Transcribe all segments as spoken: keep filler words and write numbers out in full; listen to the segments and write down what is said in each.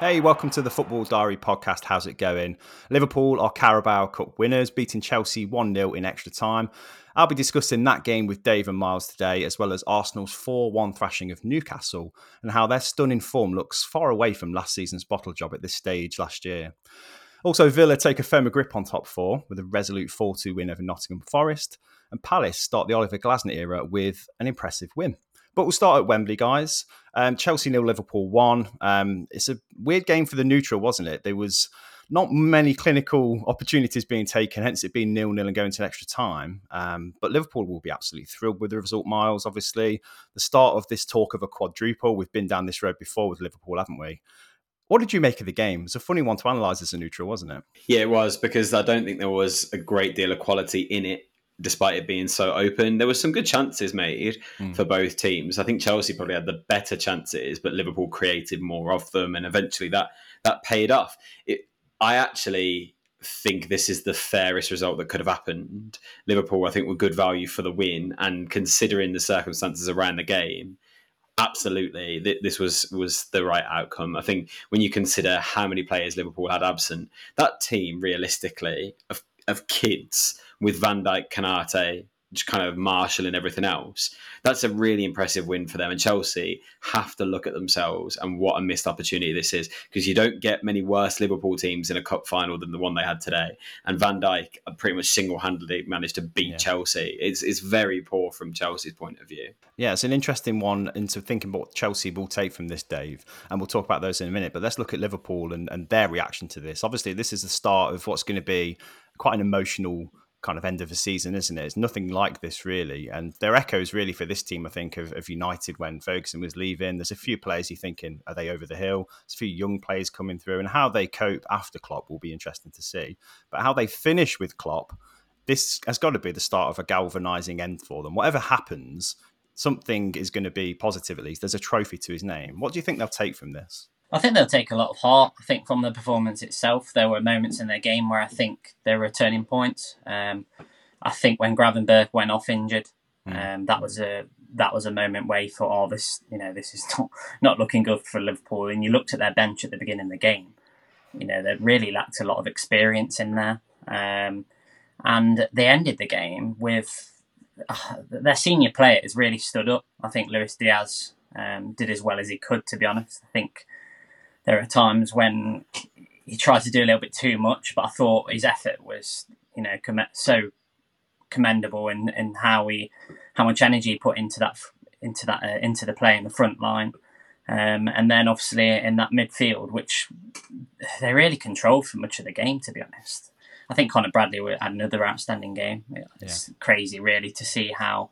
Hey, welcome to the Football Diary podcast. How's it going? Liverpool are Carabao Cup winners, beating Chelsea one nil in extra time. I'll be discussing that game with Dave and Miles today, as well as Arsenal's four one thrashing of Newcastle and how their stunning form looks far away from last season's bottle job at this stage last year. Also, Villa take a firmer grip on top four with a resolute four two win over Nottingham Forest, and Palace start the Oliver Glasner era with an impressive win. But we'll start at Wembley, guys. Um, Chelsea nil, Liverpool one. Um, it's a weird game for the neutral, wasn't it? There was not many clinical opportunities being taken, hence it being nil nil and going to extra time. Um, but Liverpool will be absolutely thrilled with the result, Miles, obviously. The start of this talk of a quadruple. We've been down this road before with Liverpool, haven't we? What did you make of the game? It's a funny one to analyse as a neutral, wasn't it? Yeah, it was, because I don't think there was a great deal of quality in it, despite it being so open. There were some good chances made mm. for both teams. I think Chelsea probably had the better chances, but Liverpool created more of them, and eventually that that paid off. It, I actually think this is the fairest result that could have happened. Liverpool, I think, were good value for the win, and considering the circumstances around the game, absolutely, this was was the right outcome. I think when you consider how many players Liverpool had absent, that team realistically of, of kids with Van Dijk, Kanate, just kind of Marshall and everything else, that's a really impressive win for them. And Chelsea have to look at themselves and what a missed opportunity this is, because you don't get many worse Liverpool teams in a cup final than the one they had today. And Van Dijk pretty much single-handedly managed to beat yeah. Chelsea. It's it's very poor from Chelsea's point of view. Yeah, it's an interesting one into thinking about what Chelsea will take from this, Dave. And we'll talk about those in a minute. But let's look at Liverpool and, and their reaction to this. Obviously, this is the start of what's going to be quite an emotional kind of end of the season, isn't it? It's nothing like this, really. And there are echoes, really, for this team, I think, of, of United when Ferguson was leaving. There's a few players you're thinking, are they over the hill? There's a few young players coming through, and how they cope after Klopp will be interesting to see. But how they finish with Klopp, this has got to be the start of a galvanising end for them. Whatever happens, something is going to be positive, at least. There's a trophy to his name. What do you think they'll take from this? I think they'll take a lot of heart. I think from the performance itself, there were moments in their game where I think there were turning points. Um, I think when Gravenberch went off injured, um, that was a that was a moment where you thought, "Oh, this, you know, this is not not looking good for Liverpool." And you looked at their bench at the beginning of the game. You know, they really lacked a lot of experience in there, um, and they ended the game with uh, their senior players really stood up. I think Luis Diaz um, did as well as he could. To be honest, I think. There are times when he tried to do a little bit too much, but I thought his effort was, you know, comm- so commendable in, in how he, how much energy he put into that, into that, uh, into the play in the front line, um, and then obviously in that midfield, which they really controlled for much of the game. To be honest, I think Conor Bradley had another outstanding game. It's yeah. crazy, really, to see how.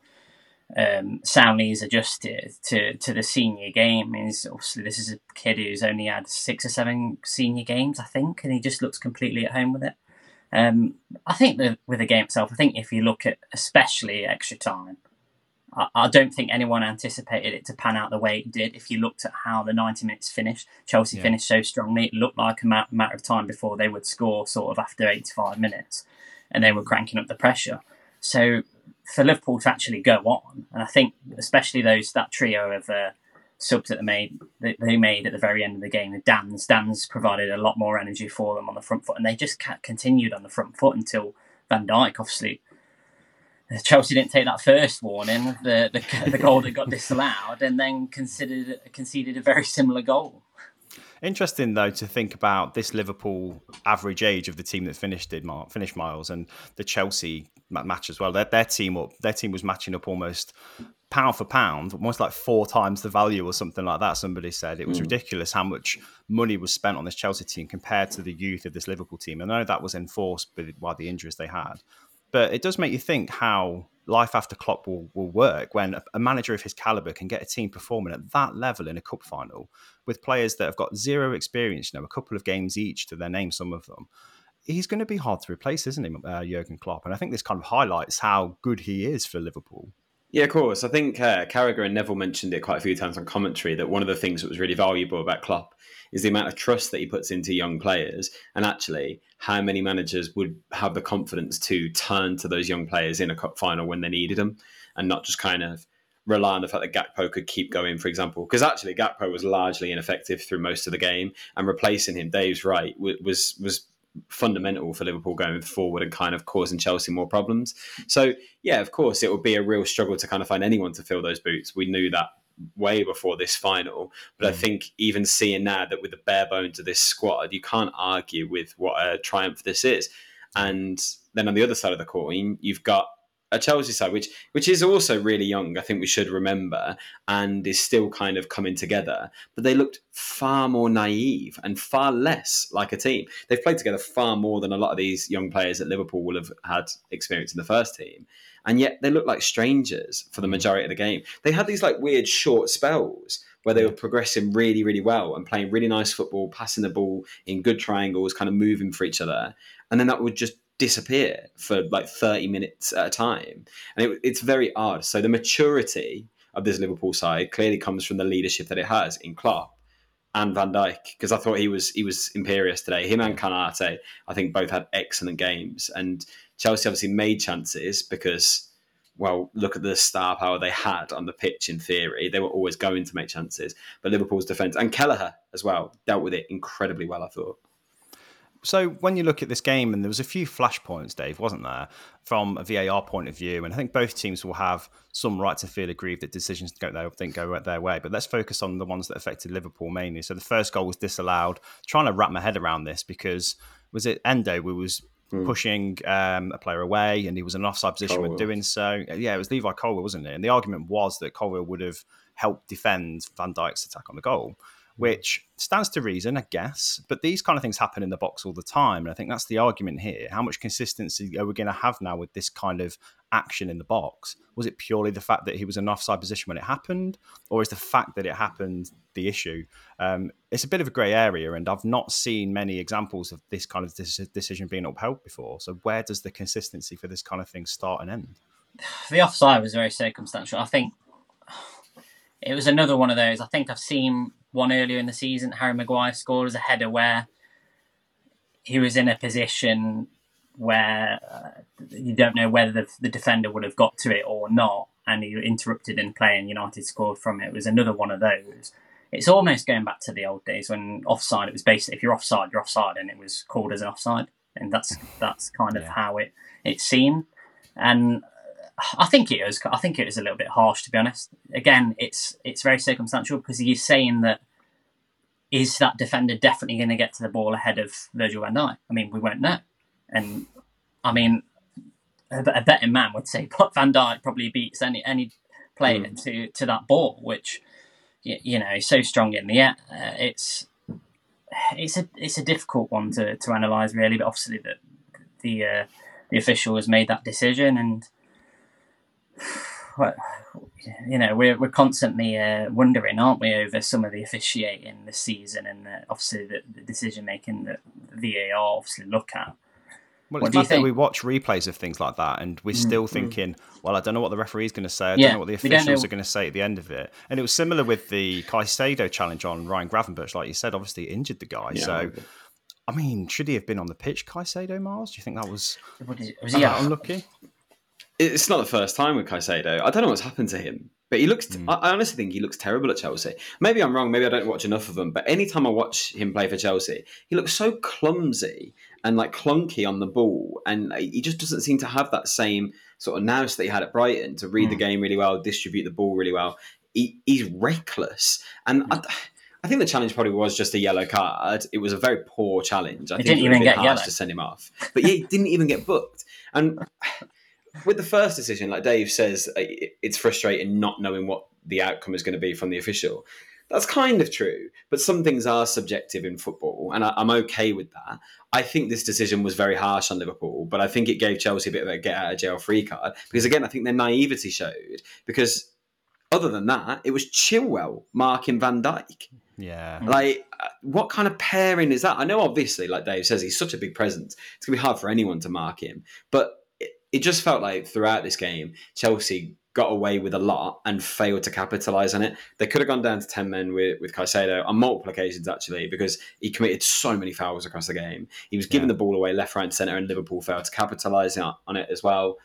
Um, soundly he's adjusted to, to the senior game. Is obviously this is a kid who's only had six or seven senior games, I think, and he just looks completely at home with it. Um, I think that with the game itself, I think if you look at especially extra time, I, I don't think anyone anticipated it to pan out the way it did. If you looked at how the ninety minutes finished, Chelsea yeah. finished so strongly, it looked like a ma- matter of time before they would score, sort of after eighty-five minutes, and they were cranking up the pressure. So for Liverpool to actually go on, and I think especially those that trio of uh, subs that they made, that they made at the very end of the game, the Dan's, Dan's provided a lot more energy for them on the front foot, and they just continued on the front foot until Van Dijk, obviously. Chelsea didn't take that first warning, the the, the goal that got disallowed, and then considered conceded a very similar goal. Interesting, though, to think about this Liverpool average age of the team that finished it, finished Miles, and the Chelsea match as well. Their, their team up, their team was matching up almost pound for pound, almost like four times the value or something like that. Somebody said it was mm. ridiculous how much money was spent on this Chelsea team compared to the youth of this Liverpool team. And I know that was enforced by the injuries they had, but it does make you think how life after Klopp will, will work when a manager of his calibre can get a team performing at that level in a cup final with players that have got zero experience, you know, a couple of games each to their name, some of them. He's going to be hard to replace, isn't he, uh, Jurgen Klopp? And I think this kind of highlights how good he is for Liverpool. Yeah, of course. I think uh, Carragher and Neville mentioned it quite a few times on commentary that one of the things that was really valuable about Klopp is the amount of trust that he puts into young players, and actually how many managers would have the confidence to turn to those young players in a cup final when they needed them and not just kind of rely on the fact that Gakpo could keep going, for example, because actually Gakpo was largely ineffective through most of the game, and replacing him, Dave's right, was was fundamental for Liverpool going forward and kind of causing Chelsea more problems. So yeah, of course, it would be a real struggle to kind of find anyone to fill those boots. We knew that way before this final, but mm. I think even seeing now that with the bare bones of this squad, you can't argue with what a triumph this is. And then on the other side of the coin, you've got a Chelsea side, which which is also really young, I think we should remember, and is still kind of coming together. But they looked far more naive and far less like a team. They've played together far more than a lot of these young players that Liverpool will have had experience in the first team. And yet they look like strangers for the majority of the game. They had these like weird short spells where they were progressing really, really well and playing really nice football, passing the ball in good triangles, kind of moving for each other. And then that would just disappear for like thirty minutes at a time. And it, it's very odd. So the maturity of this Liverpool side clearly comes from the leadership that it has in Klopp and Van Dijk, because I thought he was he was imperious today. Him and Kanate, I think, both had excellent games. And Chelsea obviously made chances because, well, look at the star power they had on the pitch in theory. They were always going to make chances. But Liverpool's defence, and Kelleher as well, dealt with it incredibly well, I thought. So when you look at this game, and there was a few flashpoints, Dave, wasn't there, from a V A R point of view, and I think both teams will have some right to feel aggrieved that decisions don't go, think go their way. But let's focus on the ones that affected Liverpool mainly. So the first goal was disallowed. Trying to wrap my head around this because, was it Endo who was mm. pushing um, a player away, and he was in an offside position Colwell. when doing so? Yeah, it was Levi Colwell, wasn't it? And the argument was that Colwell would have helped defend Van Dijk's attack on the goal, which stands to reason, I guess. But these kind of things happen in the box all the time. And I think that's the argument here. How much consistency are we going to have now with this kind of action in the box? Was it purely the fact that he was in an offside position when it happened? Or is the fact that it happened the issue? Um, it's a bit of a grey area, and I've not seen many examples of this kind of decision being upheld before. So where does the consistency for this kind of thing start and end? The offside was very circumstantial. I think it was another one of those. I think I've seen one earlier in the season. Harry Maguire scored as a header where he was in a position where uh, you don't know whether the, the defender would have got to it or not, and he interrupted in play and United scored from it. It was another one of those. It's almost going back to the old days when offside, it was basically, if you're offside, you're offside, and it was called as an offside. And that's that's kind of yeah. how it, it seemed. And I think it was. I think it was a little bit harsh, to be honest. Again, it's it's very circumstantial because he's saying that, is that defender definitely going to get to the ball ahead of Virgil van Dijk? I mean, we won't know. And I mean, a, a betting man would say Van Dijk probably beats any any player mm. to to that ball, which you, you know is so strong in the air. Uh, it's it's a it's a difficult one to to analyse really, but obviously the the uh, the official has made that decision and. Well, you know, we're we're constantly uh, wondering, aren't we, over some of the officiating this season and uh, obviously the, the decision making that V A R obviously look at. Well, it's like that we watch replays of things like that, and we're still mm-hmm. thinking, well, I don't know what the referee's going to say. I yeah, don't know what the officials are going to say at the end of it. And it was similar with the Caicedo challenge on Ryan Gravenberch, like you said. Obviously, he injured the guy, yeah, so. I mean, should he have been on the pitch, Caicedo, Miles? Do you think that was, was he uh, unlucky? It's not the first time with Caicedo. I don't know what's happened to him, but he looks. T- mm. I honestly think he looks terrible at Chelsea. Maybe I'm wrong. Maybe I don't watch enough of him. But anytime I watch him play for Chelsea, he looks so clumsy and like clunky on the ball, and he just doesn't seem to have that same sort of nous that he had at Brighton to read mm. the game really well, distribute the ball really well. He, he's reckless, and. Mm. I, I think the challenge probably was just a yellow card. It was a very poor challenge. I he think didn't it was even a bit get harsh yellow. to send him off, but yeah, he didn't even get booked. And with the first decision, like Dave says, it's frustrating not knowing what the outcome is going to be from the official. That's kind of true, but some things are subjective in football, and I'm okay with that. I think this decision was very harsh on Liverpool, but I think it gave Chelsea a bit of a get-out-of-jail-free card, because again, I think their naivety showed, because other than that, it was Chilwell marking Van Dijk. Yeah. Like, what kind of pairing is that? I know, obviously, like Dave says, he's such a big presence. It's going to be hard for anyone to mark him. But it, it just felt like throughout this game, Chelsea got away with a lot and failed to capitalise on it. They could have gone down to ten men with, with Caicedo on multiple occasions, actually, because he committed so many fouls across the game. He was giving yeah. the ball away left, right and centre, and Liverpool failed to capitalise on it as well.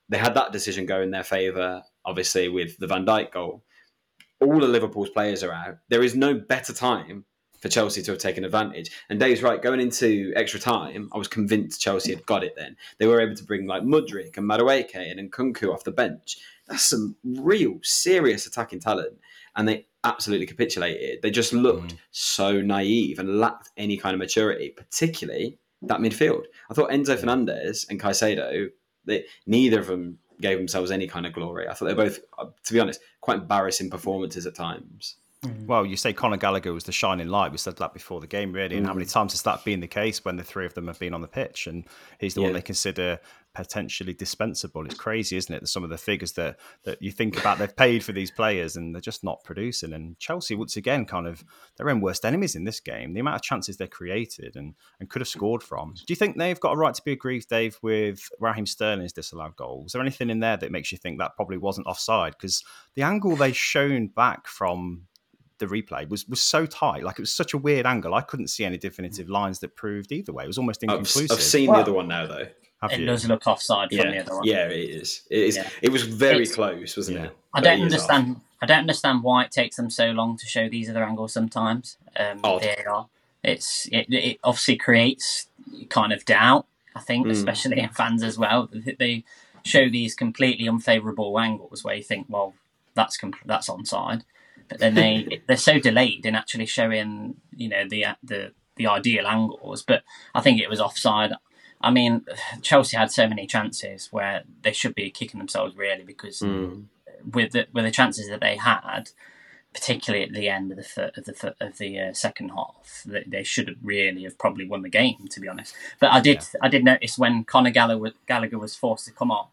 they had that decision go in their favour, obviously, with the Van Dijk goal. All of Liverpool's players are out. There is no better time for Chelsea to have taken advantage. And Dave's right, going into extra time, I was convinced Chelsea had got it then. They were able to bring like Mudryk and Madueke and Nkunku off the bench. That's some real serious attacking talent. And they absolutely capitulated. They just looked mm. so naive and lacked any kind of maturity, particularly that midfield. I thought Enzo Fernandez and Caicedo, they, neither of them gave themselves any kind of glory. I thought they were both, to be honest, quite embarrassing performances at times. Well, you say Conor Gallagher was the shining light. We said that before the game, really. And mm. how many times has that been the case when the three of them have been on the pitch? And he's the yeah. one they consider potentially dispensable. It's crazy, isn't it? Some of the figures that, that you think about, they've paid for these players and they're just not producing. And Chelsea, once again, kind of their own worst enemies in this game. The amount of chances they created and, and could have scored from. Do you think they've got a right to be aggrieved, Dave, with Raheem Sterling's disallowed goal? Is there anything in there that makes you think that probably wasn't offside? Because the angle they shown back from the replay was was so tight, like it was such a weird angle. I couldn't see any definitive lines that proved either way. It was almost inconclusive. I've, I've seen well, the other one now, though. Have it you? does look offside from yeah. the other one. Yeah, it is. It is. Yeah. It was very it's, close, wasn't yeah. it? I don't understand. I don't understand why it takes them so long to show these other angles. Sometimes um, V A R. It's it, it obviously creates kind of doubt. I think, mm. especially in fans as well. They show these completely unfavourable angles where you think, well, that's that's onside. But then they they're so delayed in actually showing, you know, the the the ideal angles. But I think it was offside. I mean, Chelsea had so many chances where they should be kicking themselves really, because mm. with the with the chances that they had, particularly at the end of the of the of the uh, second half, they, they should have really have probably won the game, to be honest. But I did yeah. I did notice when Conor Gallagher Gallagher was forced to come off,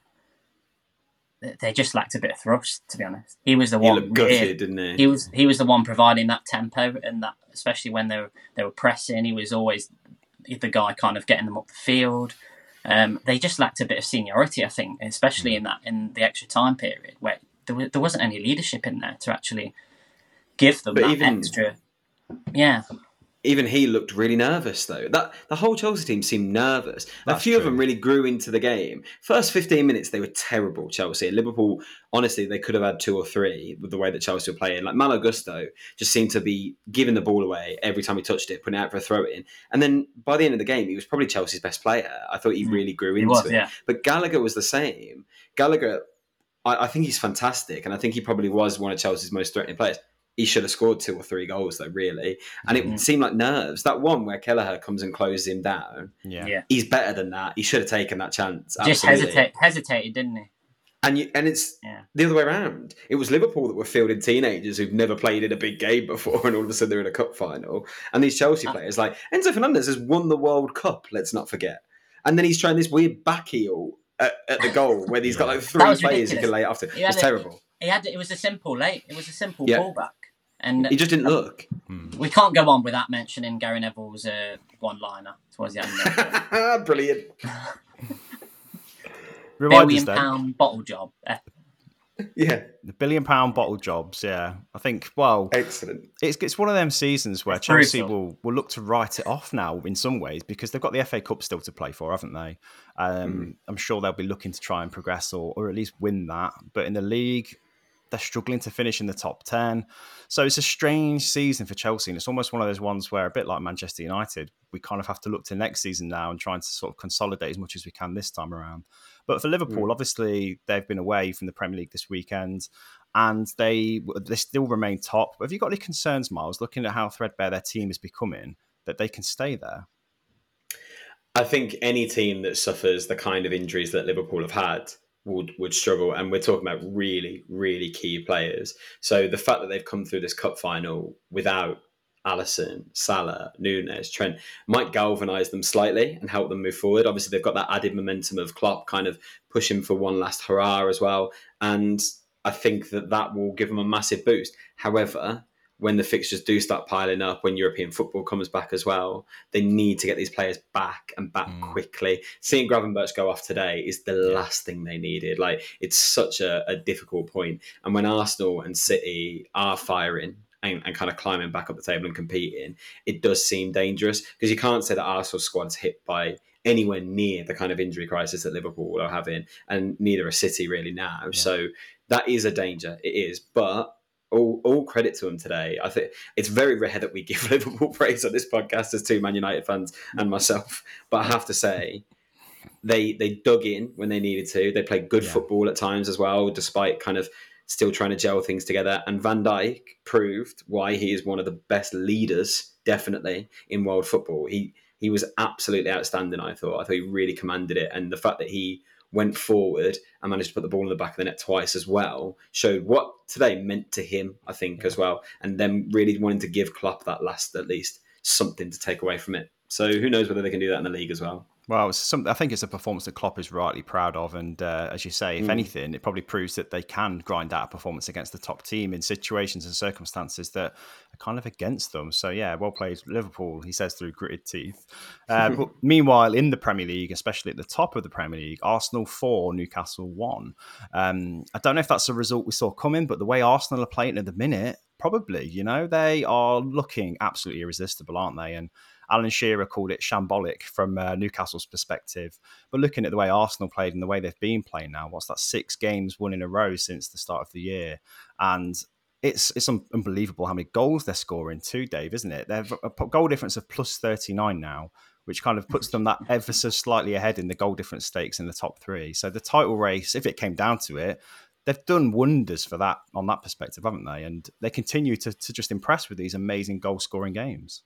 they just lacked a bit of thrust, to be honest. He was the he one. Looked gutted, didn't he? He was he was the one providing that tempo, and that especially when they were they were pressing, he was always the guy kind of getting them up the field. Um, they just lacked a bit of seniority, I think, especially mm. in that in the extra time period where there, was, there wasn't any leadership in there to actually give them but that even, extra. Yeah. Even he looked really nervous, though. That the whole Chelsea team seemed nervous. That's a few true. of them really grew into the game. First fifteen minutes, they were terrible, Chelsea. And Liverpool, honestly, they could have had two or three with the way that Chelsea were playing. Like Malo Gusto just seemed to be giving the ball away every time he touched it, putting it out for a throw-in. And then by the end of the game, he was probably Chelsea's best player. I thought he really grew into was, it. Yeah. But Gallagher was the same. Gallagher, I, I think he's fantastic. And I think he probably was one of Chelsea's most threatening players. He should have scored two or three goals, though, really. And it mm-hmm. seemed like nerves. That one where Kelleher comes and closes him down, yeah. yeah. he's better than that. He should have taken that chance. Just hesitate, hesitated, didn't he? And you, and it's yeah. the other way around. It was Liverpool that were fielding teenagers who've never played in a big game before, and all of a sudden they're in a cup final. And these Chelsea uh, players, like Enzo Fernandez, has won the World Cup, let's not forget. And then he's trying this weird back heel at, at the goal where he's got like three players ridiculous. He can lay it after. It's terrible. He had it was a simple late. It was a simple yeah. ball back. And he just didn't look. We can't go on without mentioning Gary Neville's uh, one-liner towards the end. Brilliant. Billion pound bottle job. Yeah. The billion pound bottle jobs, yeah. I think, well... Excellent. It's it's one of them seasons where it's Chelsea brutal. will, will look to write it off now in some ways because they've got the F A Cup still to play for, haven't they? Um, mm. I'm sure they'll be looking to try and progress or, or at least win that. But in the league... they're struggling to finish in the top ten. So it's a strange season for Chelsea. And it's almost one of those ones where, a bit like Manchester United, we kind of have to look to next season now and trying to sort of consolidate as much as we can this time around. But for Liverpool, mm. obviously, they've been away from the Premier League this weekend and they they still remain top. Have you got any concerns, Miles, looking at how threadbare their team is becoming, that they can stay there? I think any team that suffers the kind of injuries that Liverpool have had would would struggle, and we're talking about really, really key players. So the fact that they've come through this cup final without Alisson, Salah, Núñez, Trent might galvanise them slightly and help them move forward. Obviously, they've got that added momentum of Klopp kind of pushing for one last hurrah as well, and I think that that will give them a massive boost. However, when the fixtures do start piling up, when European football comes back as well, they need to get these players back and back mm. quickly. Seeing Gravenberch go off today is the last thing they needed. Like, it's such a, a difficult point. And when Arsenal and City are firing and, and kind of climbing back up the table and competing, it does seem dangerous because you can't say that Arsenal's squad's hit by anywhere near the kind of injury crisis that Liverpool are having, and neither are City really now. Yeah. So that is a danger. It is, but all, all credit to them today. I think it's very rare that we give Liverpool praise on this podcast as two Man United fans and myself. But I have to say, they they dug in when they needed to. They played good yeah. football at times as well, despite kind of still trying to gel things together. And Van Dijk proved why he is one of the best leaders, definitely, in world football. He he was absolutely outstanding, I thought. I thought he really commanded it. And the fact that he went forward and managed to put the ball in the back of the net twice as well showed what today meant to him, I think, yeah. as well. And then really wanting to give Klopp that last, at least, something to take away from it. So who knows whether they can do that in the league as well. Well, it's some, I think it's a performance that Klopp is rightly proud of. And uh, as you say, if mm. anything, it probably proves that they can grind out a performance against the top team in situations and circumstances that are kind of against them. So, yeah, well played, Liverpool, he says through gritted teeth. Uh, but meanwhile, in the Premier League, especially at the top of the Premier League, Arsenal four, Newcastle one. Um, I don't know if that's a result we saw coming, but the way Arsenal are playing at the minute, probably, you know, they are looking absolutely irresistible, aren't they? And Alan Shearer called it shambolic from uh, Newcastle's perspective. But looking at the way Arsenal played and the way they've been playing now, what's that, six games won in a row since the start of the year. And it's it's un- unbelievable how many goals they're scoring too, Dave, isn't it? They have a goal difference of plus thirty-nine now, which kind of puts them that ever so slightly ahead in the goal difference stakes in the top three. So the title race, if it came down to it, they've done wonders for that on that perspective, haven't they? And they continue to, to just impress with these amazing goal-scoring games.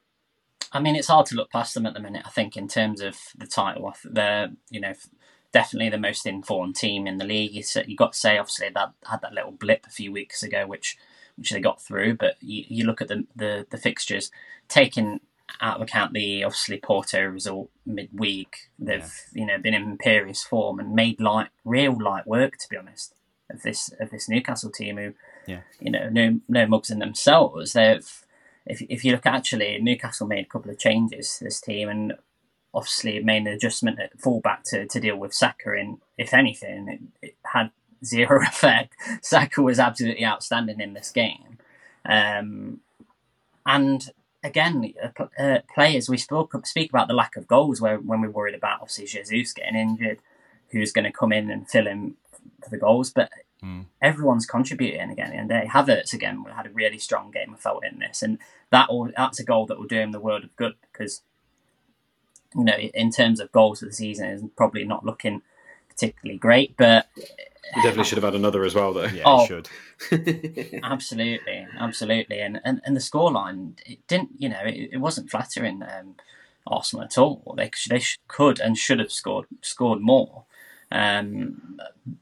I mean, it's hard to look past them at the minute, I think, in terms of the title. They're, you know, definitely the most informed team in the league. You've got to say, obviously, that had that little blip a few weeks ago, which which they got through. But you, you look at the, the, the fixtures, taking out of account the, obviously, Porto result midweek, they've, yeah. you know, been in imperious form and made light, real light work, to be honest, of this of this Newcastle team who, yeah. you know, no, no mugs in themselves. They've... If if you look, actually, Newcastle made a couple of changes to this team and obviously made an adjustment at fullback to, to deal with Saka. And if anything, it, it had zero effect. Saka was absolutely outstanding in this game. Um, and again, uh, uh, players, we spoke, speak about the lack of goals where when we worried about, obviously, Jesus getting injured, who's going to come in and fill in for the goals. But Mm. everyone's contributing again, and they Havertz again had a really strong game, I felt, in this, and that will, that's a goal that will do him the world of good, because, you know, in terms of goals for the season, is probably not looking particularly great, but he definitely should have had another as well, though. Yeah, oh, he should. absolutely, absolutely, and and and the scoreline, it didn't, you know, it, it wasn't flattering um, Arsenal at all. They they could and should have scored scored more. Um,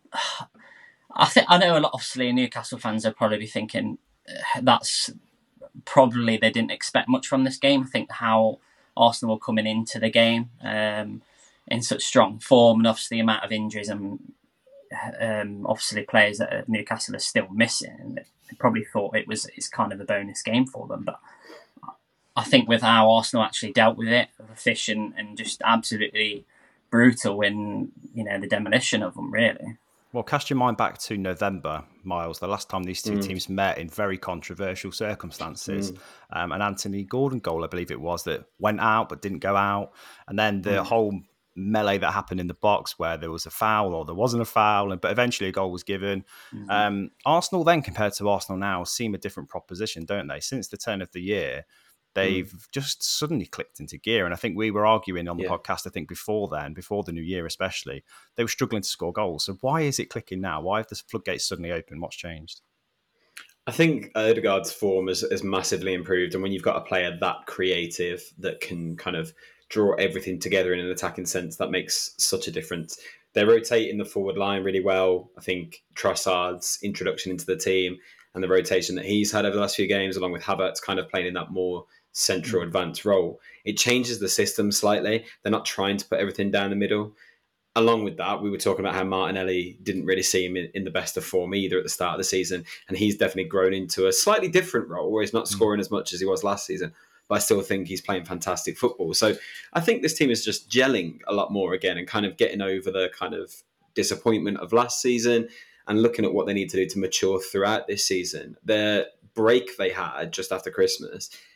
I think I know a lot. Obviously, Newcastle fans are probably thinking uh, that's probably they didn't expect much from this game. I think how Arsenal were coming into the game um, in such strong form, and obviously the amount of injuries and um, obviously players that Newcastle are still missing. They probably thought it was it's kind of a bonus game for them, but I think with how Arsenal actually dealt with it, efficient and just absolutely brutal in, you know, the demolition of them, really. Well, cast your mind back to November, Miles, the last time these two mm. teams met in very controversial circumstances. Mm. Um, an Anthony Gordon goal, I believe it was, that went out but didn't go out. And then the mm. whole melee that happened in the box where there was a foul or there wasn't a foul, but eventually a goal was given. Mm-hmm. Um, Arsenal then, compared to Arsenal now, seem a different proposition, don't they? Since the turn of the year, they've mm. just suddenly clicked into gear. And I think we were arguing on the yeah. podcast, I think before then, before the new year especially, they were struggling to score goals. So why is it clicking now? Why have the floodgates suddenly opened? What's changed? I think Odegaard's form has, has massively improved. And when you've got a player that creative that can kind of draw everything together in an attacking sense, that makes such a difference. They're rotating the forward line really well. I think Trossard's introduction into the team and the rotation that he's had over the last few games, along with Havertz kind of playing in that more central advanced role, it changes the system slightly. They're not trying to put everything down the middle. Along with that, we were talking about how Martinelli didn't really see him in, in the best of form either at the start of the season, and he's definitely grown into a slightly different role where he's not scoring as much as he was last season, but I still think he's playing fantastic football. So I think this team is just gelling a lot more again and kind of getting over the kind of disappointment of last season and looking at what they need to do to mature throughout this season. Their break they had just after Christmas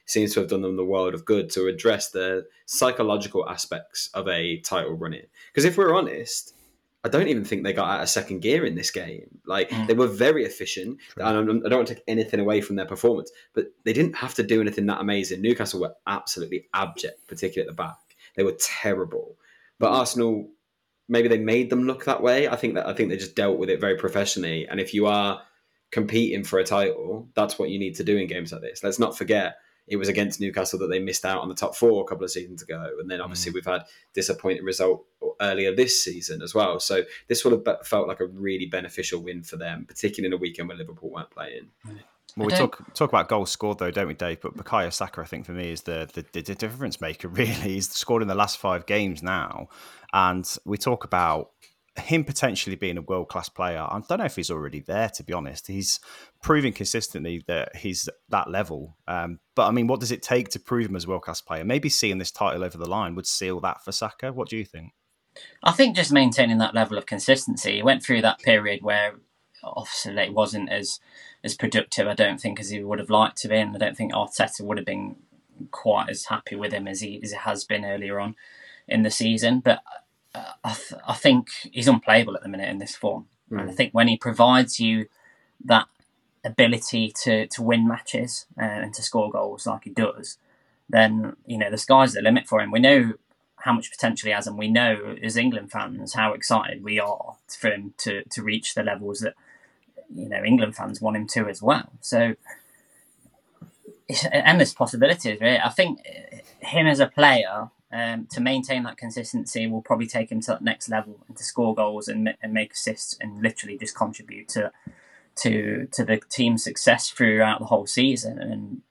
seems to have done them the world of good to address the psychological aspects of a title running. Because if we're honest, I don't even think they got out of second gear in this game. Like, mm. they were very efficient. True. And I don't want to take anything away from their performance, but they didn't have to do anything that amazing. Newcastle were absolutely abject, particularly at the back. They were terrible. But mm. Arsenal, maybe they made them look that way. I think that I think they just dealt with it very professionally. And if you are competing for a title, that's what you need to do in games like this. Let's not forget, it was against Newcastle that they missed out on the top four a couple of seasons ago. And then obviously mm. we've had disappointing result earlier this season as well. So this would have felt like a really beneficial win for them, particularly in a weekend when Liverpool weren't playing. Well, we talk talk about goals scored though, don't we, Dave? But Bukayo Saka, I think for me, is the, the the difference maker. Really, he's scored in the last five games now, and we talk about him potentially being a world class player. I don't know if he's already there. To be honest, he's proving consistently that he's that level. Um, but I mean, what does it take to prove him as a world class player? Maybe seeing this title over the line would seal that for Saka. What do you think? I think just maintaining that level of consistency. He went through that period where obviously it wasn't as as productive, I don't think, as he would have liked to be. And I don't think Arteta would have been quite as happy with him as he, as he has been earlier on in the season. But uh, I, th- I think he's unplayable at the minute in this form. Mm. And I think when he provides you that ability to, to win matches uh, and to score goals like he does, then, you know, the sky's the limit for him. We know how much potential he has, and we know as England fans how excited we are for him to, to reach the levels that, you know, England fans want him to as well. So it's endless possibilities, really. I think him as a player, um, to maintain that consistency will probably take him to that next level and to score goals and, and make assists and literally just contribute to to to the team's success throughout the whole season. And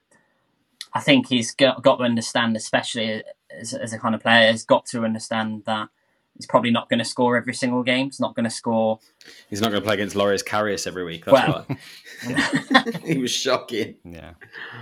I think he's got, got to understand, especially as, as a kind of player, he's got to understand that he's probably not going to score every single game. He's not going to score. He's not going to play against Loris Karius every week. That's well, why. He was shocking. Yeah.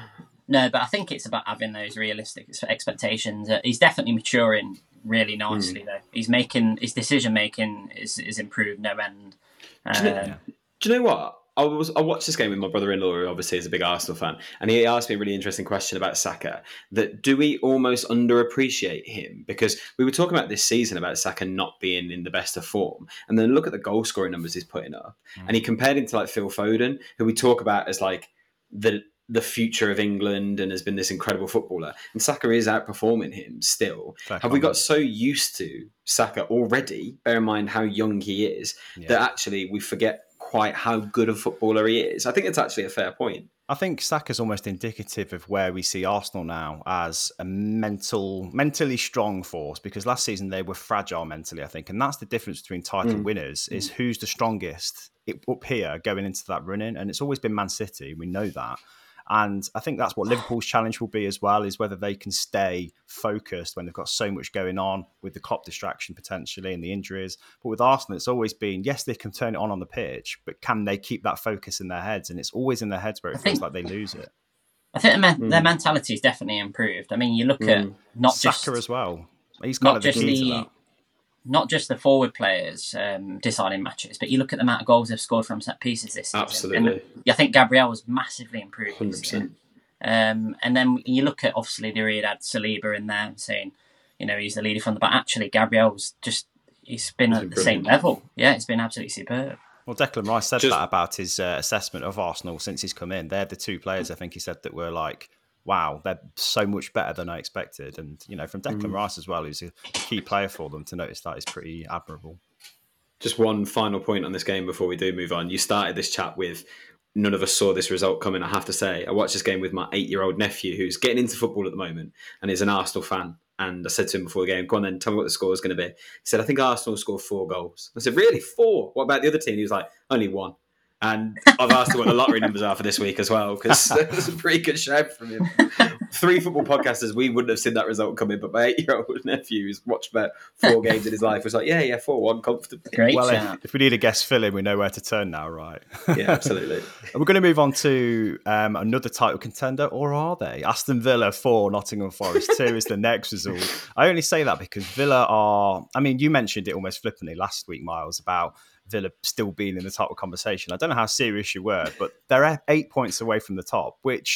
No, but I think it's about having those realistic expectations. Uh, he's definitely maturing really nicely, mm. though. He's making his decision making is is improved no end. Um, do, you know, do you know what? I was I watched this game with my brother-in-law, who obviously is a big Arsenal fan, and he asked me a really interesting question about Saka. That do we almost underappreciate him? Because we were talking about this season about Saka not being in the best of form, and then look at the goal scoring numbers he's putting up, mm. and he compared him to like Phil Foden, who we talk about as like the the future of England and has been this incredible footballer. And Saka is outperforming him still. Fair Have comment. We got so used to Saka already? Bear in mind how young he is, yeah. that actually we forget quite how good a footballer he is. I think it's actually a fair point. I think Saka's almost indicative of where we see Arsenal now as a mental, mentally strong force, because last season they were fragile mentally, I think. And that's the difference between title mm. winners, is who's the strongest up here going into that run-in. And it's always been Man City. We know that. And I think that's what Liverpool's challenge will be as well, is whether they can stay focused when they've got so much going on with the Klopp distraction potentially and the injuries. But with Arsenal, it's always been, yes, they can turn it on on the pitch, but can they keep that focus in their heads? And it's always in their heads where it I feels think, like they lose it. I think their, mm. their mentality is definitely improved. I mean, you look mm. at not Saka just... Saka as well. He's kind of the key to that. Not just the forward players um, deciding matches, but you look at the amount of goals they've scored from set pieces this season. Absolutely. And I think Gabriel was massively improved. one hundred percent. Um, and then you look at, obviously, they really had Saliba in there saying, you know, he's the leader from the back. Actually, Gabriel's just, he's been he's at the same level. Yeah, it's been absolutely superb. Well, Declan Rice said just, that about his uh, assessment of Arsenal since he's come in. They're the two players, I think he said, that were like, wow, they're so much better than I expected. And, you know, from Declan mm. Rice as well, who's a key player for them, to notice that is pretty admirable. Just one final point on this game before we do move on. You started this chat with, none of us saw this result coming, I have to say. I watched this game with my eight-year-old nephew, who's getting into football at the moment and is an Arsenal fan. And I said to him before the game, go on then, tell me what the score is going to be. He said, I think Arsenal scored four goals. I said, really? Four? What about the other team? He was like, only one. And I've asked him what the lottery numbers are for this week as well, because that was a pretty good shout from him. Three football podcasters, we wouldn't have seen that result coming, but my eight-year-old nephew, who's watched about four games in his life, was like, yeah, yeah, four one comfortably. Great well, if, if we need a guest fill-in, we know where to turn now, right? Yeah, absolutely. We're going to move on to um, another title contender, or are they? Aston Villa four, Nottingham Forest two is the next result. I only say that because Villa are, I mean, you mentioned it almost flippantly last week, Miles, about Villa still being in the title conversation. I don't know how serious you were, but they're eight points away from the top, which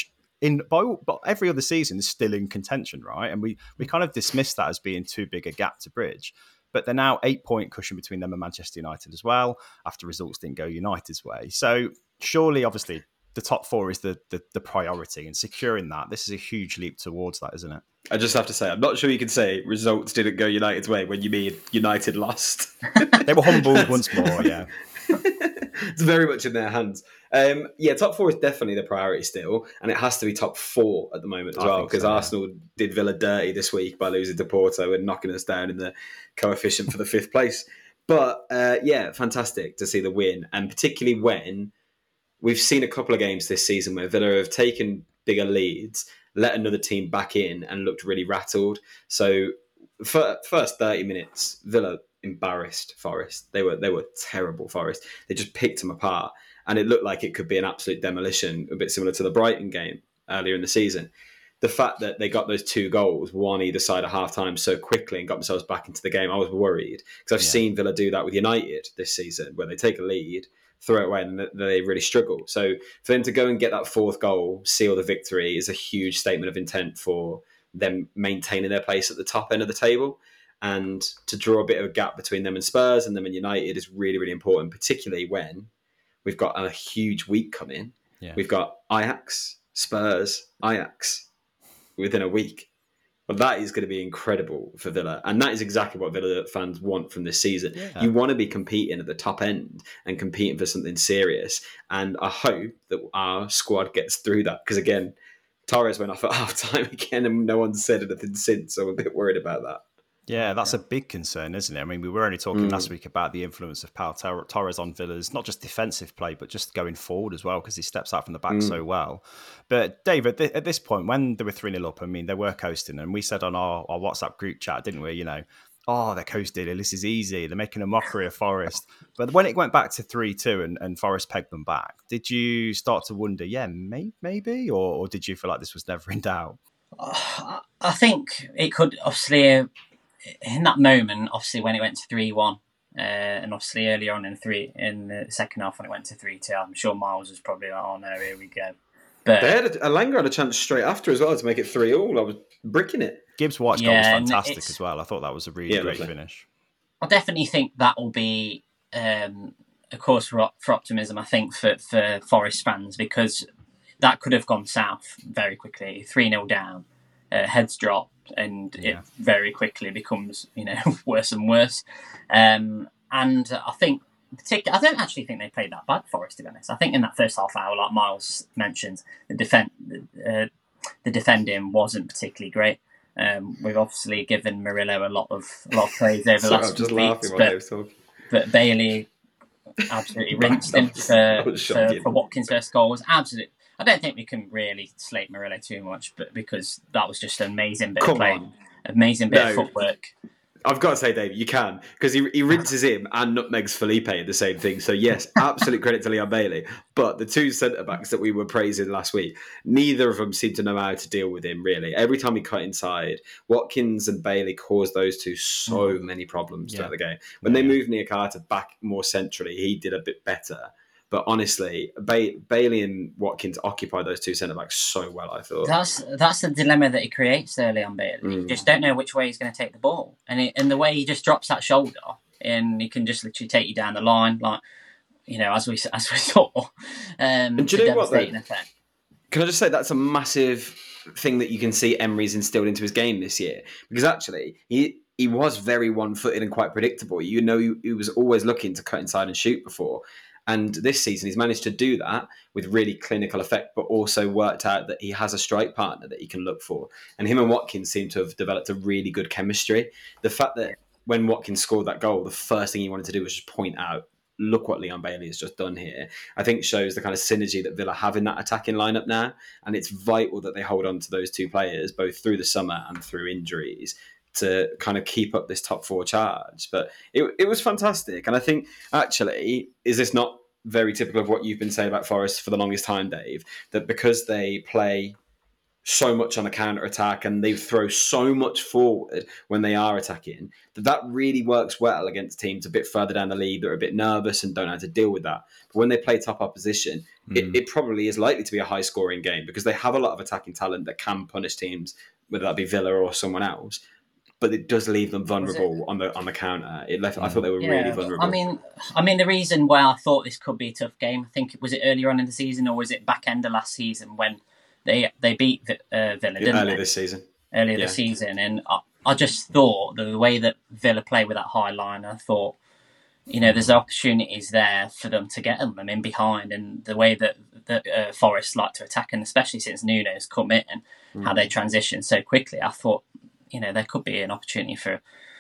in by, by every other season is still in contention, right? And we we kind of dismiss that as being too big a gap to bridge. But they're now eight point cushion between them and Manchester United as well, after results didn't go United's way. So surely, obviously, the top four is the, the the priority, and securing that, this is a huge leap towards that, isn't it? I just have to say, I'm not sure you can say results didn't go United's way when you mean United lost. They were humbled once more, yeah. It's very much in their hands. Um, yeah, top four is definitely the priority still, and it has to be top four at the moment as I well, because so, Arsenal yeah. did Villa dirty this week by losing to Porto and knocking us down in the coefficient for the fifth place. But uh, yeah, fantastic to see the win, and particularly when we've seen a couple of games this season where Villa have taken bigger leads, let another team back in and looked really rattled. So for first thirty minutes, Villa embarrassed Forest. They were they were terrible, Forest. They just picked them apart, and it looked like it could be an absolute demolition, a bit similar to the Brighton game earlier in the season. The fact that they got those two goals, one either side at half time, so quickly and got themselves back into the game, I was worried, because I've yeah. seen Villa do that with United this season, where they take a lead, throw it away, and they really struggle. So for them to go and get that fourth goal, seal the victory, is a huge statement of intent for them maintaining their place at the top end of the table. And to draw a bit of a gap between them and Spurs and them and United is really, really important, particularly when we've got a huge week coming. Yeah. We've got Ajax, Spurs, Ajax within a week. But that is going to be incredible for Villa. And that is exactly what Villa fans want from this season. Yeah. You want to be competing at the top end and competing for something serious. And I hope that our squad gets through that. Because again, Torres went off at half time again and no one said anything since. So I'm a bit worried about that. Yeah, that's yeah. a big concern, isn't it? I mean, we were only talking mm. last week about the influence of Pau Torres on Villa's, not just defensive play, but just going forward as well, because he steps out from the back mm. so well. But Dave, at, th- at this point, when they were three nil up, I mean, they were coasting, and we said on our, our WhatsApp group chat, didn't we, you know, oh, they're coasting, this is easy, they're making a mockery of Forest. But when it went back to three two and, and Forest pegged them back, did you start to wonder, yeah, may- maybe, or, or did you feel like this was never in doubt? Uh, I think it could, obviously... Uh... in that moment, obviously, when it went to three one, uh, and obviously earlier on in three in the second half when it went to three two, I'm sure Miles was probably like, oh no, here we go. But they had a, Alanga had a chance straight after as well to make it three all. I was bricking it. Gibbs White's goal was fantastic as well. I thought that was a really yeah, great lovely. finish. I definitely think that will be um, a cause for, for optimism, I think, for, for Forest fans, because that could have gone south very quickly. three nil down, uh, heads drop. And yeah. it very quickly becomes, you know, worse and worse. Um, and I think, particularly, I don't actually think they played that bad, Forest, to be honest. I think in that first half hour, like Miles mentioned, the defend, uh, the defending wasn't particularly great. Um, we've obviously given Murillo a lot of a lot of praise over the last I'm just few weeks, but, but Bailey absolutely rinsed him for, for, for Watkins' first goal. Was absolutely. I don't think we can really slate Murillo too much, but because that was just an amazing bit Come of play, on. amazing bit no. of footwork. I've got to say, Dave, you can, because he, he rinses him and nutmegs Felipe at the same thing. So yes, absolute credit to Leon Bailey. But the two centre-backs that we were praising last week, neither of them seemed to know how to deal with him, really. Every time he cut inside, Watkins and Bailey caused those two so mm. many problems yeah. throughout the game. When yeah. they moved Niakhaté back more centrally, he did a bit better. But honestly, ba- Bailey and Watkins occupied those two centre-backs so well, I thought. That's that's the dilemma that he creates early on, Bailey. Mm. You just don't know which way he's going to take the ball. And it, and the way he just drops that shoulder, and he can just literally take you down the line, like, you know, as we as we saw. Um, and do you know what, though? Can I just say that's a massive thing that you can see Emery's instilled into his game this year? Because actually, he... he was very one-footed and quite predictable. You know, he, he was always looking to cut inside and shoot before. And this season, he's managed to do that with really clinical effect, but also worked out that he has a strike partner that he can look for. And him and Watkins seem to have developed a really good chemistry. The fact that when Watkins scored that goal, the first thing he wanted to do was just point out, look what Leon Bailey has just done here, I think shows the kind of synergy that Villa have in that attacking lineup now. And it's vital that they hold on to those two players, both through the summer and through injuries, to kind of keep up this top four charge. But it it was fantastic. And I think, actually, is this not very typical of what you've been saying about Forest for the longest time, Dave? That because they play so much on the counter attack and they throw so much forward when they are attacking that that really works well against teams a bit further down the league that are a bit nervous and don't know how to deal with that. But when they play top opposition, mm. it, it probably is likely to be a high scoring game because they have a lot of attacking talent that can punish teams, whether that be Villa or someone else. But it does leave them vulnerable on the on the counter. It left. I thought they were yeah, really vulnerable. I mean, I mean, the reason why I thought this could be a tough game, I think, was it earlier on in the season or was it back end of last season when They they beat uh, Villa, didn't Earlier they? this season. Earlier yeah. this season. And I, I just thought that the way that Villa play with that high line, I thought, you know, there's opportunities there for them to get them in behind. And the way that, that uh, Forest like to attack, and especially since Nuno's come in and mm. how they transition so quickly, I thought, you know, there could be an opportunity for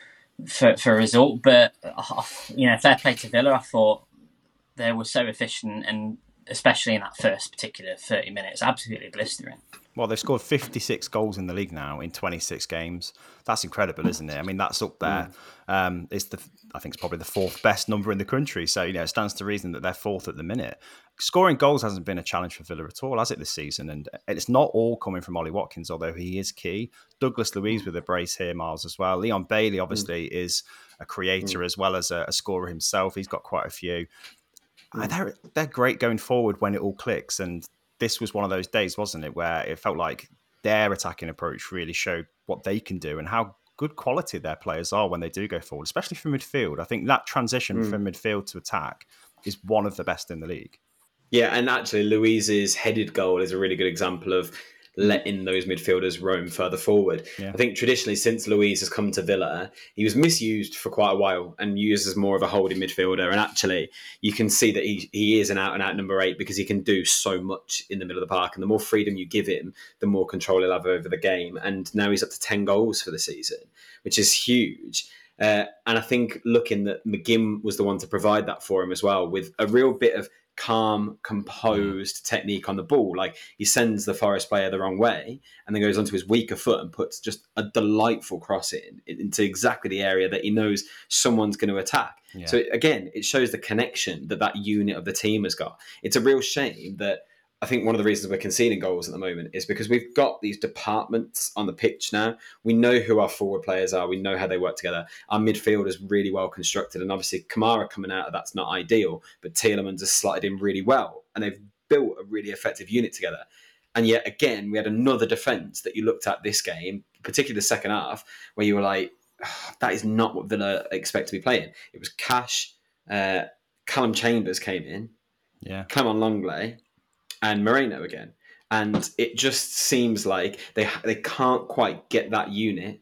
for, for a result. But, uh, you know, fair play to Villa, I thought they were so efficient and especially in that first particular thirty minutes, absolutely blistering. Well, they've scored fifty-six goals in the league now in twenty-six games. That's incredible, isn't it? I mean, that's up there. Um, it's the I think it's probably the fourth best number in the country. So, you know, it stands to reason that they're fourth at the minute. Scoring goals hasn't been a challenge for Villa at all, has it, this season? And it's not all coming from Ollie Watkins, although he is key. Douglas Luiz with a brace here, Miles, as well. Leon Bailey, obviously, mm. is a creator mm. as well as a, a scorer himself. He's got quite a few. They're, they're great going forward when it all clicks. And this was one of those days, wasn't it, where it felt like their attacking approach really showed what they can do and how good quality their players are when they do go forward, especially from midfield. I think that transition mm. from midfield to attack is one of the best in the league. Yeah, and actually Luiz's headed goal is a really good example of letting those midfielders roam further forward. Yeah. I think traditionally since Luiz has come to Villa, he was misused for quite a while and used as more of a holding midfielder. And actually you can see that he, he is an out and out number eight because he can do so much in the middle of the park. And the more freedom you give him, the more control he'll have over the game. And now he's up to ten goals for the season, which is huge. Uh, and I think looking that McGinn was the one to provide that for him as well, with a real bit of calm, composed technique on the ball. Like he sends the Forest player the wrong way and then goes onto his weaker foot and puts just a delightful cross in into exactly the area that he knows someone's going to attack. Yeah. So again, it shows the connection that that unit of the team has got. It's a real shame that I think one of the reasons we're conceding goals at the moment is because we've got these departments on the pitch now. We know who our forward players are. We know how they work together. Our midfield is really well constructed. And obviously Kamara coming out of that's not ideal, but Tielemans has slotted in really well. And they've built a really effective unit together. And yet again, we had another defence that you looked at this game, particularly the second half, where you were like, oh, that is not what Villa expect to be playing. It was Cash, uh, Callum Chambers came in, yeah, Cameron Longley, and Moreno again. And it just seems like they they can't quite get that unit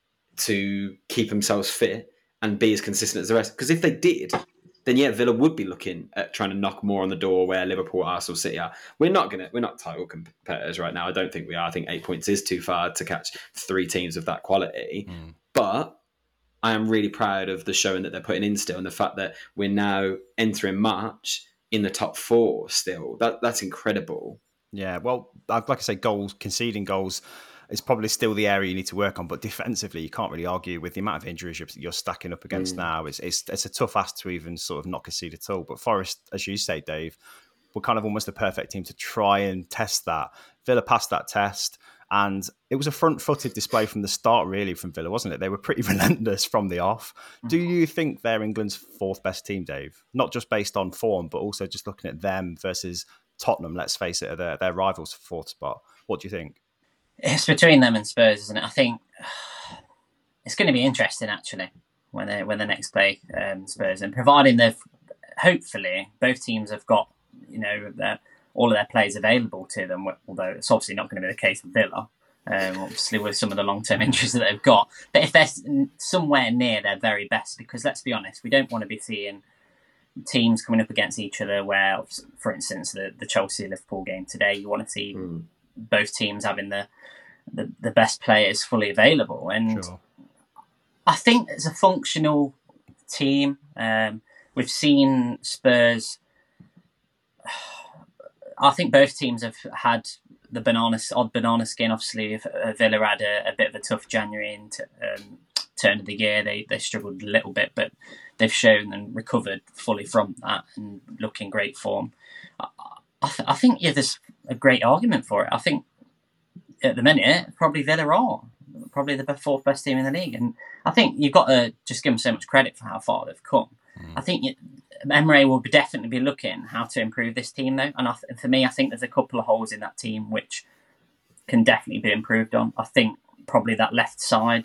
to keep themselves fit and be as consistent as the rest. Because if they did, then yeah, Villa would be looking at trying to knock more on the door where Liverpool, Arsenal, City are. We're not gonna we're not title competitors right now. I don't think we are. I think eight points is too far to catch three teams of that quality. Mm. But I am really proud of the showing that they're putting in still, and the fact that we're now entering March in the top four still. That that's incredible. Yeah, well, like I say, goals, conceding goals is probably still the area you need to work on. But defensively, you can't really argue with the amount of injuries you're, you're stacking up against mm. now. It's, it's it's a tough ask to even sort of not concede at all. But Forest, as you say, Dave, were kind of almost the perfect team to try and test that. Villa passed that test. And it was a front-footed display from the start, really, from Villa, wasn't it? They were pretty relentless from the off. Mm. Do you think they're England's fourth best team, Dave? Not just based on form, but also just looking at them versus Tottenham, let's face it, are their, their rivals for fourth spot. What do you think? It's between them and Spurs, isn't it? I think it's going to be interesting, actually, when they when they next play um, Spurs. And providing they've, hopefully, both teams have got, you know, their, all of their players available to them, although it's obviously not going to be the case with Villa, um, obviously with some of the long-term injuries that they've got. But if they're somewhere near their very best, because let's be honest, we don't want to be seeing teams coming up against each other where, for instance, the, the Chelsea-Liverpool game today, you want to see mm. both teams having the, the, the best players fully available. And sure. I think it's a functional team. Um, we've seen Spurs... I think both teams have had the banana, odd banana skin. Obviously, if Villa had a, a bit of a tough January and um, turn of the year, they they struggled a little bit, but they've shown and recovered fully from that and look in great form. I, I, th- I think yeah, there's a great argument for it. I think at the minute, probably Villa are probably the fourth best team in the league, and I think you've got to just give them so much credit for how far they've come. Mm. I think you, Emery will be definitely be looking how to improve this team though, and I, for me, I think there's a couple of holes in that team which can definitely be improved on. I think probably that left side,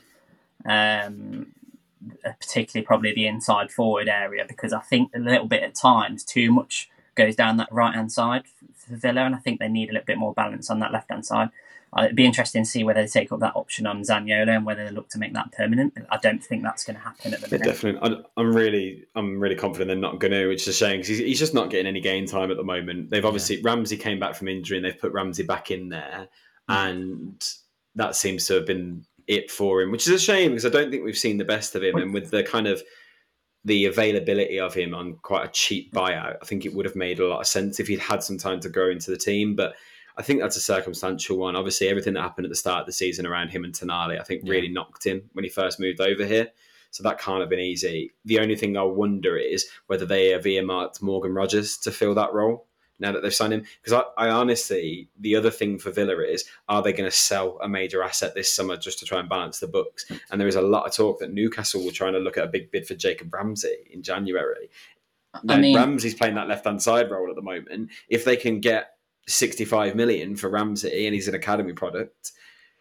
um, particularly probably the inside forward area, because I think a little bit at times too much goes down that right hand side for Villa, and I think they need a little bit more balance on that left hand side. It'd be interesting to see whether they take up that option on Zaniolo and whether they look to make that permanent. I don't think that's going to happen at the minute. Yeah, definitely. I'm really, I'm really confident they're not going to, which is a shame because he's, he's just not getting any game time at the moment. They've obviously yeah. Ramsey came back from injury and they've put Ramsey back in there, mm. and that seems to have been it for him, which is a shame because I don't think we've seen the best of him. And with the kind of the availability of him on quite a cheap buyout, I think it would have made a lot of sense if he'd had some time to grow into the team, but. I think that's a circumstantial one. Obviously, everything that happened at the start of the season around him and Tonali, I think, really yeah. knocked him when he first moved over here. So that can't have been easy. The only thing I wonder is whether they have earmarked Morgan Rogers to fill that role now that they've signed him. Because I, I honestly, the other thing for Villa is, are they going to sell a major asset this summer just to try and balance the books? And there is a lot of talk that Newcastle were trying to look at a big bid for Jacob Ramsey in January. Now, I mean, Ramsey's playing that left-hand side role at the moment. If they can get sixty-five million for Ramsey and he's an academy product,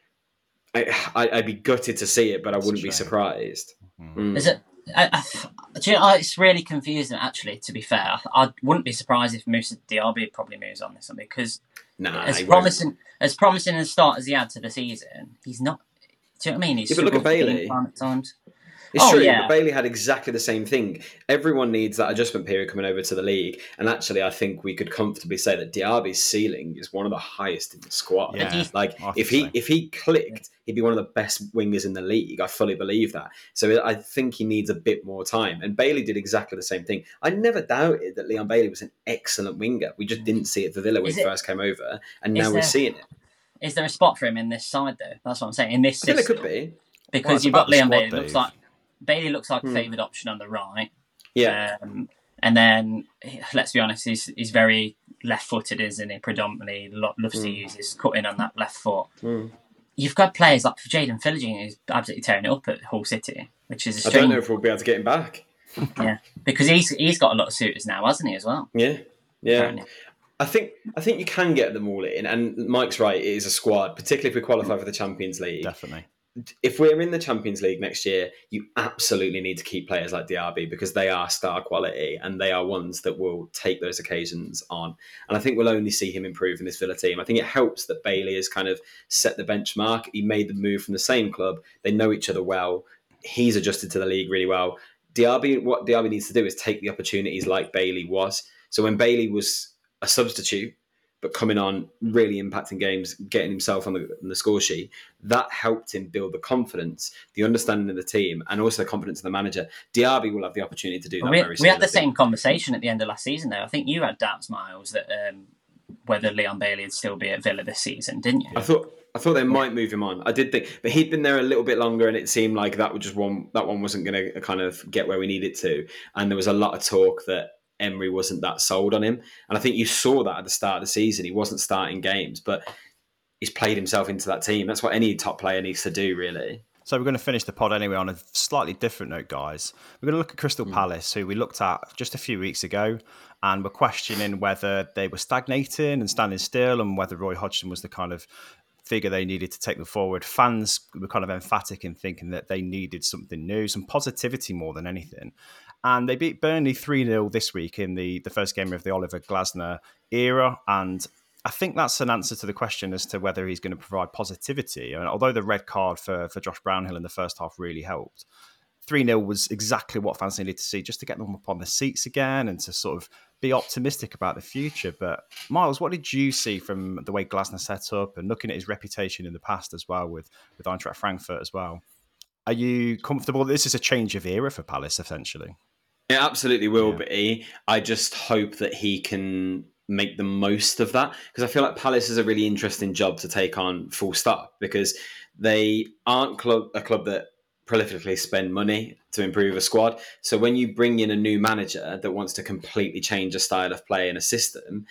I, I, I'd be gutted to see it, but I That's wouldn't be surprised. Mm. Mm. Is it? I, I, do you know, it's really confusing, actually, to be fair. I, I wouldn't be surprised if Moussa Diaby probably moves on this one because nah, as promising won't. as promising a start as he had to the season, he's not. Do you know what I mean? He's yeah, but look at Bailey. At times. It's oh, true, yeah. but Bailey had exactly the same thing. Everyone needs that adjustment period coming over to the league. And actually, I think we could comfortably say that Diaby's ceiling is one of the highest in the squad. Yeah, like, if he so. if he clicked, he'd be one of the best wingers in the league. I fully believe that. So I think he needs a bit more time. And Bailey did exactly the same thing. I never doubted that Leon Bailey was an excellent winger. We just didn't see it for Villa when is he it, first came over. And now there, we're seeing it. Is there a spot for him in this side, though? That's what I'm saying. In this I system. think there could be. Because well, you've got Leon Bailey. It looks like Bailey looks like hmm. a favoured option on the right. Yeah. Um, and then, let's be honest, he's, he's very left-footed, isn't he? Predominantly loves mm. to use his cutting on that left foot. Mm. You've got players like Jadon Philogene who's absolutely tearing it up at Hull City, which is a strange... I don't know if we'll be able to get him back. Yeah, because he's he's got a lot of suitors now, hasn't he, as well? Yeah, yeah. Apparently. I think I think you can get them all in, and Mike's right, it is a squad, particularly if we qualify for the Champions League. Definitely. If we're in the Champions League next year, you absolutely need to keep players like Diaby because they are star quality and they are ones that will take those occasions on. And I think we'll only see him improve in this Villa team. I think it helps that Bailey has kind of set the benchmark. He made the move from the same club. They know each other well. He's adjusted to the league really well. Diaby, what Diaby needs to do is take the opportunities like Bailey was. So when Bailey was a substitute, but coming on, really impacting games, getting himself on the, on the score sheet, that helped him build the confidence, the understanding of the team, and also the confidence of the manager. Diaby will have the opportunity to do that we, very soon. We had the same conversation at the end of last season, though. I think you had doubts, Miles, that um, whether Leon Bailey would still be at Villa this season, didn't you? I thought I thought they might move him on. I did think, but he'd been there a little bit longer, and it seemed like that would just one that one wasn't going to kind of get where we needed to. And there was a lot of talk that Emery wasn't that sold on him. And I think you saw that at the start of the season. He wasn't starting games, but he's played himself into that team. That's what any top player needs to do, really. So we're going to finish the pod anyway on a slightly different note, guys. We're going to look at Crystal mm. Palace, who we looked at just a few weeks ago, and we're questioning whether they were stagnating and standing still and whether Roy Hodgson was the kind of figure they needed to take them forward. Fans were kind of emphatic in thinking that they needed something new, some positivity more than anything. And they beat Burnley three nil this week in the, the first game of the Oliver Glasner era. And I think that's an answer to the question as to whether he's going to provide positivity. I mean, although the red card for, for Josh Brownhill in the first half really helped, three nil was exactly what fans needed to see just to get them up on the seats again and to sort of be optimistic about the future. But Miles, what did you see from the way Glasner set up and looking at his reputation in the past as well with, with Eintracht Frankfurt as well? Are you comfortable that this is a change of era for Palace, essentially? It absolutely will yeah. be. I just hope that he can make the most of that, because I feel like Palace is a really interesting job to take on full stop, because they aren't club, a club that prolifically spend money to improve a squad. So when you bring in a new manager that wants to completely change a style of play and a system,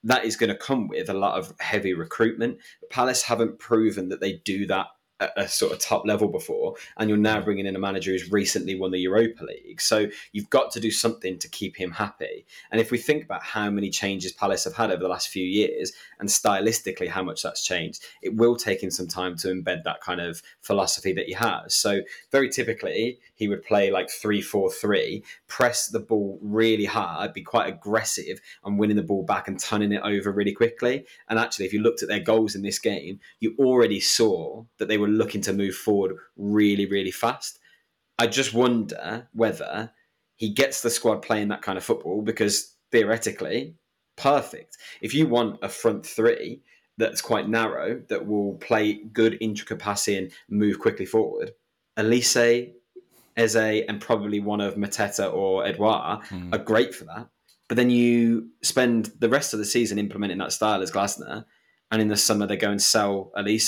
that is going to come with a lot of heavy recruitment. Palace haven't proven that they do that at a sort of top level before, and you're now bringing in a manager who's recently won the Europa League. So you've got to do something to keep him happy. And if we think about how many changes Palace have had over the last few years, and stylistically how much that's changed, it will take him some time to embed that kind of philosophy that he has. So very typically, he would play like three four three, press the ball really hard, be quite aggressive, and winning the ball back and turning it over really quickly. And actually, if you looked at their goals in this game, you already saw that they were looking to move forward really, really fast. I just wonder whether he gets the squad playing that kind of football, because theoretically, perfect. If you want a front three that's quite narrow, that will play good intricate passing, move quickly forward, Elise, Eze, and probably one of Mateta or Edouard mm. are great for that. But then you spend the rest of the season implementing that style as Glasner, and in the summer they go and sell Elise.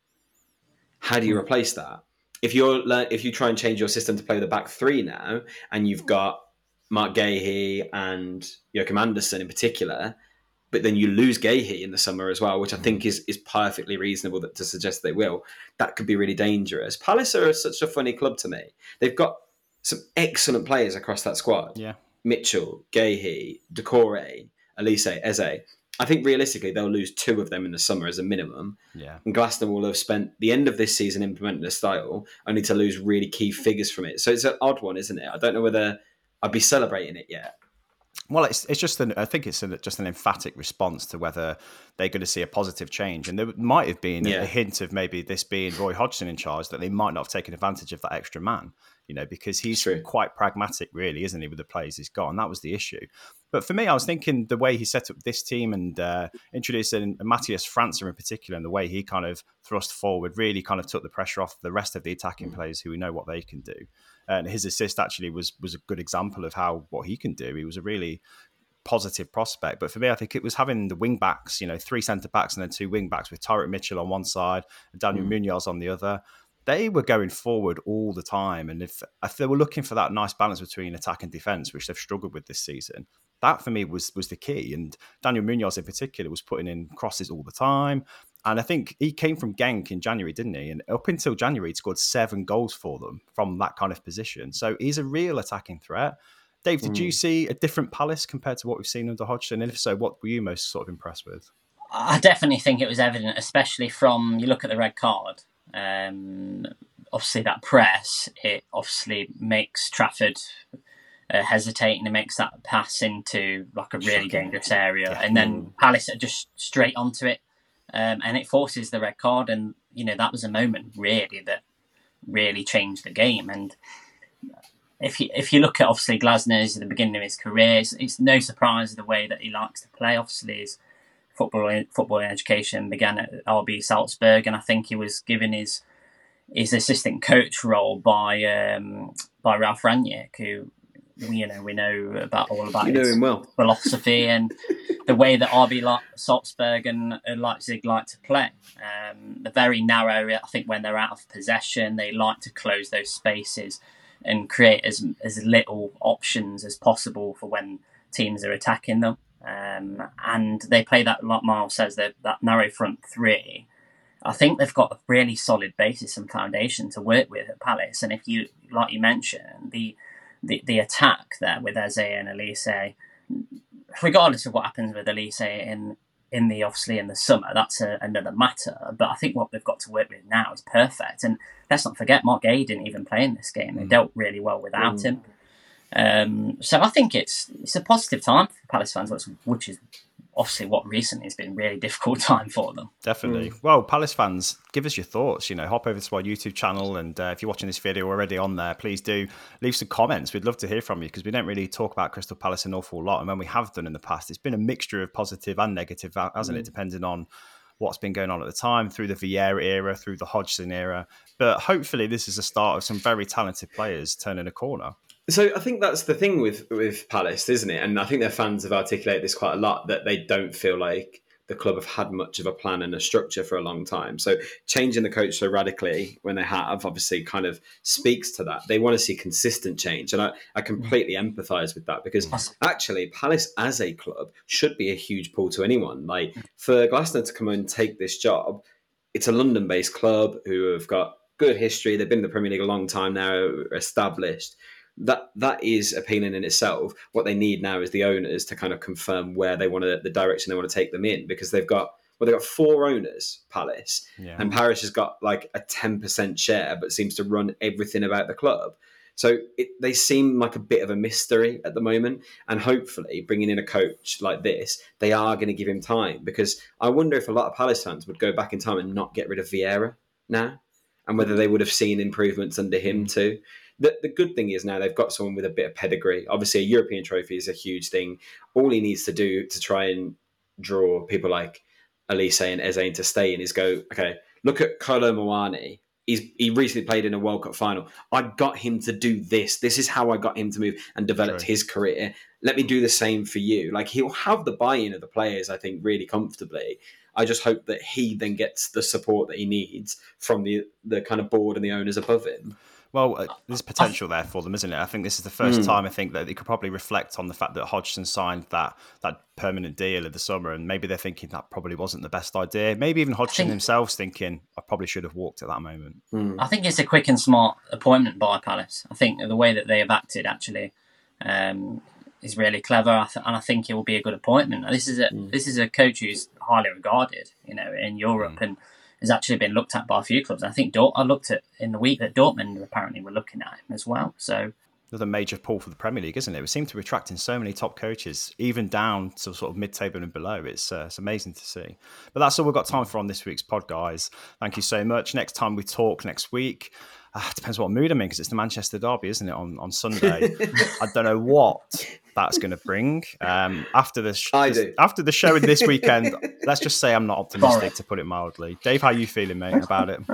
How do you replace that? If you're if you try and change your system to play with a back three now, and you've got Mark Gahey and Joachim Andersen in particular, but then you lose Gahey in the summer as well, which I think is is perfectly reasonable that, to suggest they will, that could be really dangerous. Palace are such a funny club to me. They've got some excellent players across that squad. Yeah, Mitchell, Gahey, Decore, Elise, Eze. I think realistically they'll lose two of them in the summer as a minimum. Yeah. And Glasner will have spent the end of this season implementing a style, only to lose really key figures from it. So it's an odd one, isn't it? I don't know whether I'd be celebrating it yet. Well, it's it's just an I think it's an, just an emphatic response to whether they're going to see a positive change, and there might have been yeah. a hint of maybe this being Roy Hodgson in charge, that they might not have taken advantage of that extra man, you know, because he's True. quite pragmatic, really, isn't he, with the players he's got, and that was the issue. But for me, I was thinking the way he set up this team and uh, introducing Matthias França in particular, and the way he kind of thrust forward really kind of took the pressure off the rest of the attacking players who we know what they can do. And his assist actually was was a good example of how what he can do. He was a really positive prospect. But for me, I think it was having the wing backs, you know, three centre backs and then two wing backs with Tyrick Mitchell on one side and Daniel mm. Munoz on the other. They were going forward all the time. And if, if they were looking for that nice balance between attack and defence, which they've struggled with this season, that for me was was the key. And Daniel Munoz in particular was putting in crosses all the time. And I think he came from Genk in January, didn't he? And up until January, he'd scored seven goals for them from that kind of position. So he's a real attacking threat. Dave, did mm. you see a different Palace compared to what we've seen under Hodgson? And if so, what were you most sort of impressed with? I definitely think it was evident, especially from, you look at the red card. Um, obviously, that press, it obviously makes Trafford uh, hesitate, and it makes that pass into like a really dangerous area. Yeah. And then Palace are just straight onto it. Um, and it forces the red card, and you know that was a moment really that really changed the game. And if you if you look at obviously Glasner's at the beginning of his career, it's, it's no surprise the way that he likes to play. Obviously, his football football education began at R B Salzburg, and I think he was given his his assistant coach role by um, by Ralf Rangnick, who you know we know about all about you know his him well. philosophy and the way that R B Salzburg and Leipzig like to play. Um, the very narrow, I think when they're out of possession, they like to close those spaces and create as as little options as possible for when teams are attacking them. Um, and they play that, like Miles says, that that narrow front three. I think they've got a really solid basis and foundation to work with at Palace. And if you, like you mentioned, the the, the attack there with Eze and Elise, regardless of what happens with Elise in in the obviously in the summer, that's a, another matter. But I think what they've got to work with now is perfect. And let's not forget, Mark Gahey didn't even play in this game. They mm. dealt really well without mm. him. Um, so I think it's it's a positive time for Palace fans, which, which is obviously what recently has been a really difficult time for them. Definitely. Mm. Well, Palace fans, give us your thoughts. You know, hop over to our YouTube channel, and uh, if you're watching this video already on there, please do leave some comments. We'd love to hear from you, because we don't really talk about Crystal Palace an awful lot, and when we have done in the past, it's been a mixture of positive and negative, hasn't mm. it, depending on what's been going on at the time, through the Vieira era, through the Hodgson era. But hopefully this is the start of some very talented players turning a corner. So I think that's the thing with, with Palace, isn't it? And I think their fans have articulated this quite a lot, that they don't feel like the club have had much of a plan and a structure for a long time. So changing the coach so radically when they have obviously kind of speaks to that. They want to see consistent change. And I, I completely empathise with that, because actually Palace as a club should be a huge pull to anyone. Like, for Glasner to come and take this job, it's a London-based club who have got good history. They've been in the Premier League a long time now, established. That that is appealing in itself. What they need now is the owners to kind of confirm where they want to, the direction they want to take them in, because they've got well, they've got four owners, Palace, yeah. and Parish has got like a ten percent share, but seems to run everything about the club. So it, they seem like a bit of a mystery at the moment, and hopefully bringing in a coach like this, they are going to give him time, because I wonder if a lot of Palace fans would go back in time and not get rid of Vieira now, and whether they would have seen improvements under him mm. too. The, the good thing is now they've got someone with a bit of pedigree. Obviously, a European trophy is a huge thing. All he needs to do to try and draw people like Elise and Eze into staying is go, okay, look at Kolo Muani. He's, he recently played in a World Cup final. I got him to do this. This is how I got him to move and developed True. his career. Let me do the same for you. Like, he'll have the buy-in of the players, I think, really comfortably. I just hope that he then gets the support that he needs from the the kind of board and the owners above him. Well, uh, there's potential there for them, isn't it? I think this is the first mm. time I think that they could probably reflect on the fact that Hodgson signed that that permanent deal in the summer, and maybe they're thinking that probably wasn't the best idea. Maybe even Hodgson think, himself's thinking, I probably should have walked at that moment. Mm. I think it's a quick and smart appointment by Palace. I think the way that they have acted actually um, is really clever, and I think it will be a good appointment. This is a mm. this is a coach who's highly regarded, you know, in Europe, mm. and has actually been looked at by a few clubs. I think Dort- I looked at in the week that Dortmund apparently were looking at him as well. So another major pull for the Premier League, isn't it? We seem to be attracting so many top coaches, even down to sort of mid-table and below. It's uh, it's amazing to see. But that's all we've got time for on this week's pod, guys. Thank you so much. Next time we talk next week, uh, depends what mood I'm in, because it's the Manchester derby, isn't it, on, on Sunday? I don't know what that's going to bring. Um, after the sh- I do. after the show this weekend, let's just say I'm not optimistic, to put it mildly. Dave, how are you feeling, mate, about it?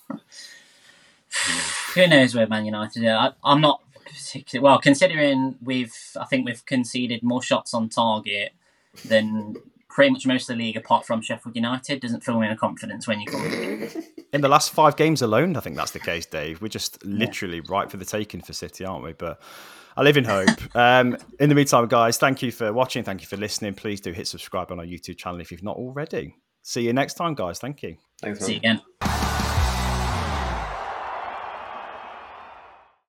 Who knows where Man United are? I, I'm not particularly well, considering we've I think we've conceded more shots on target than pretty much most of the league, apart from Sheffield United. Doesn't fill me with confidence when you come in. In the last five games alone, I think that's the case, Dave. We're just literally yeah. right for the taking for City, aren't we? But I live in hope. Um, in the meantime, guys, thank you for watching. Thank you for listening. Please do hit subscribe on our YouTube channel if you've not already. See you next time, guys. Thank you. Thanks, man. See you again.